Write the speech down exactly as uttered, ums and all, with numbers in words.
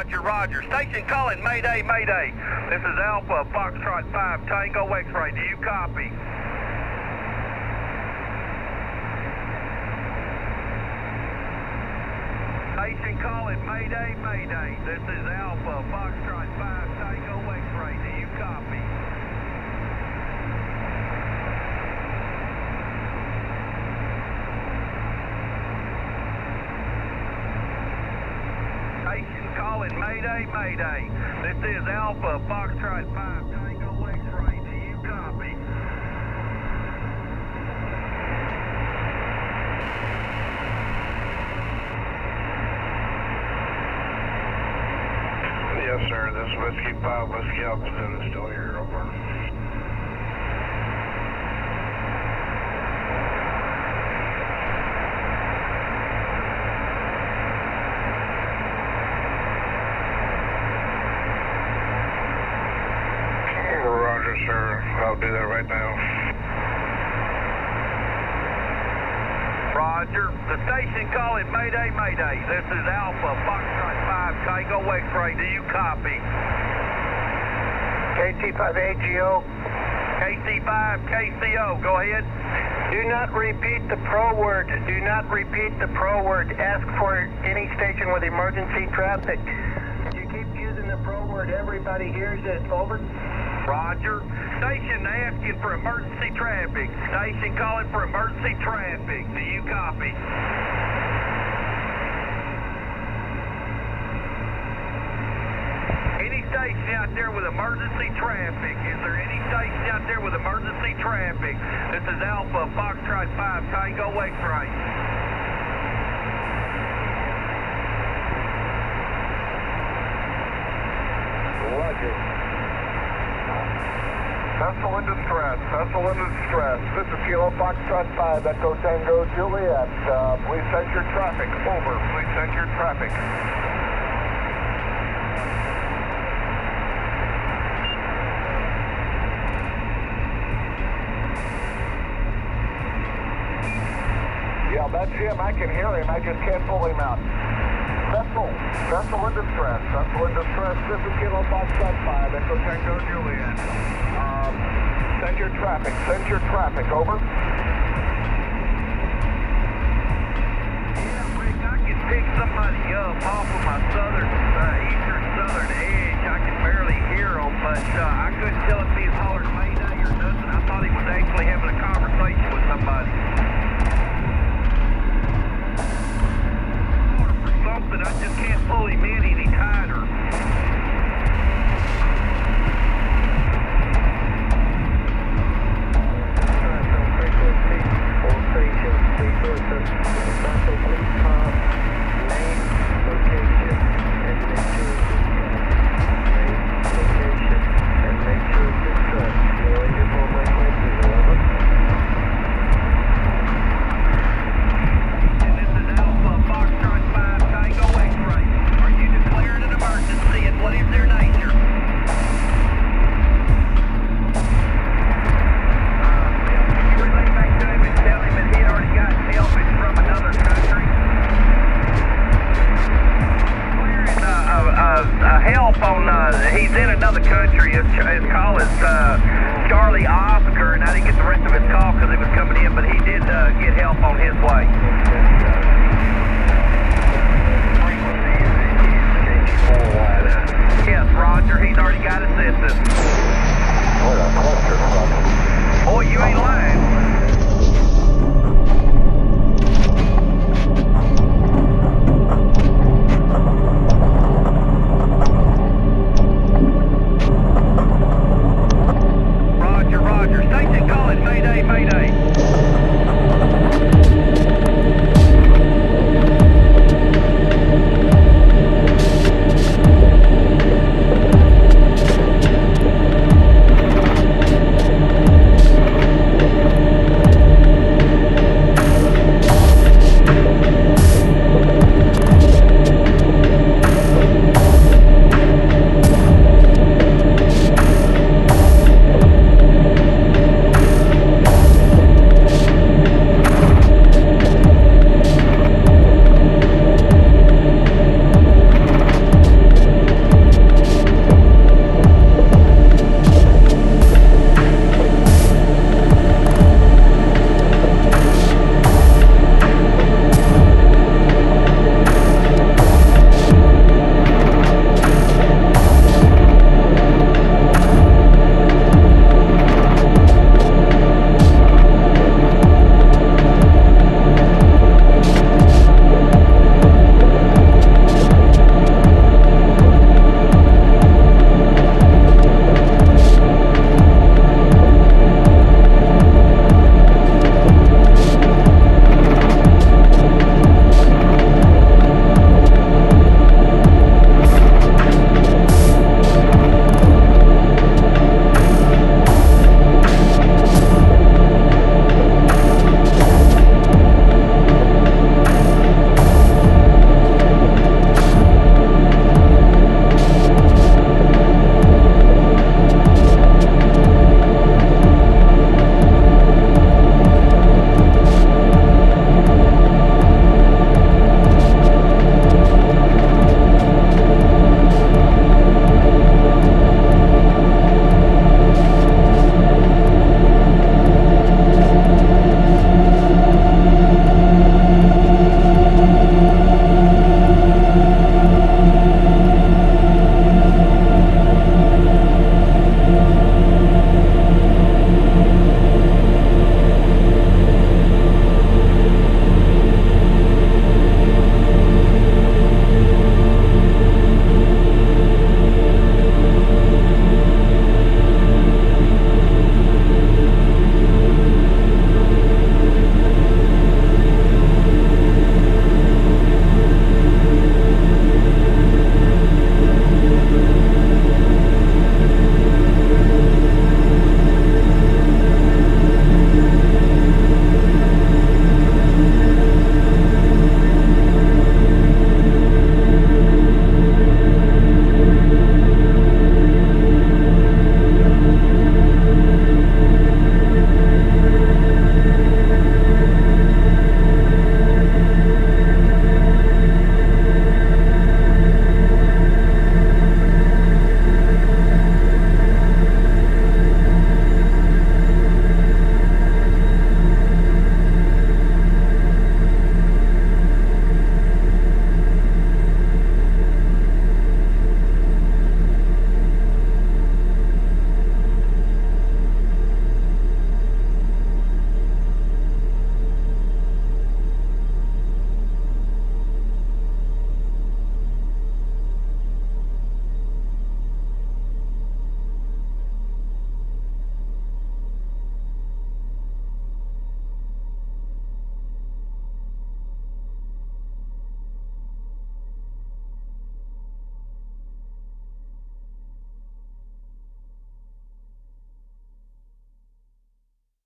Roger, Roger. Station calling, Mayday, Mayday. This is Alpha, Foxtrot five, Tango X-Ray. Do you copy? Station calling, Mayday, Mayday. This is Alpha, Foxtrot five, Tango X-Ray. Do you copy? Station calling, Mayday, Mayday. This is Alpha, Foxtrot five, Tango X-Ray. Do you copy? Yes, sir. This is Whiskey five, Whiskey Alpha Zulu, still here, over. Roger, sir. I'll do that right now. Roger. The station calling, Mayday, Mayday. This is Alpha, Foxtrot five, Tango X-Ray. Do you copy? K C five A G O. K C five, K C O. Go ahead. Do not repeat the pro word. Do not repeat the pro word. Ask for any station with emergency traffic. If you keep using the pro word, everybody hears it. Over. Roger. Station asking for emergency traffic. Station calling for emergency traffic. Do you copy? Any station out there with emergency traffic? Is there any station out there with emergency traffic? This is Alpha, Foxtrot five, Tango X-Ray. Roger. Vessel in distress, vessel in distress. This is Kilo Foxtrot five, Echo Tango Juliet. Uh, please send your traffic. Over, please send your traffic. Yeah, that's him. I can hear him. I just can't pull him out. Vessel, vessel in distress, vessel in distress. This is Kilo Foxtrot five, Echo Tango Juliet. Um, send your traffic, send your traffic, over. Yeah, Rick, I can pick somebody up off of my southern, uh, eastern southern edge. I can barely hear him, but uh, I couldn't tell if he was hollering Mayday or nothing. I thought he was actually having a conversation with somebody. Something, I just can't pull him in any tighter. He's in another country. His, his call is uh, Charlie Oscar, and I didn't get the rest of his call because it was coming in, but he did uh, get help on his way.